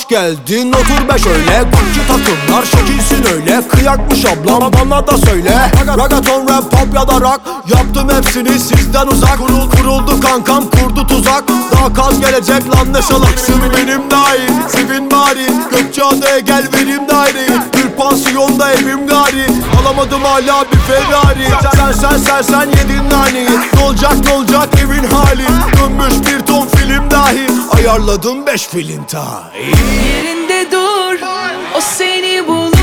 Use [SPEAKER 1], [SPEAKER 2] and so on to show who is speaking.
[SPEAKER 1] hoş geldin, otur be şöyle. Gucci takımlar şekilsin öyle. Kıyakmış ablam bana da söyle. Ragaton, rap, pop ya da rock, yaptım hepsini sizden uzak. Kuruldu kankam, kurdu tuzak. Daha kaz gelecek lan ne salaksın. Benim dahil, sevin bari. Gökçeada'ya gel vereyim daireyi. Bir pansiyonda evim gari. Alamadım hala bir Ferrari. Sen yedin naneyi. Ne olacak evin hali. Dönmüş bir ton film dahi. Ayarladım 5 filinta.
[SPEAKER 2] Yerinde dur, o seni bulur.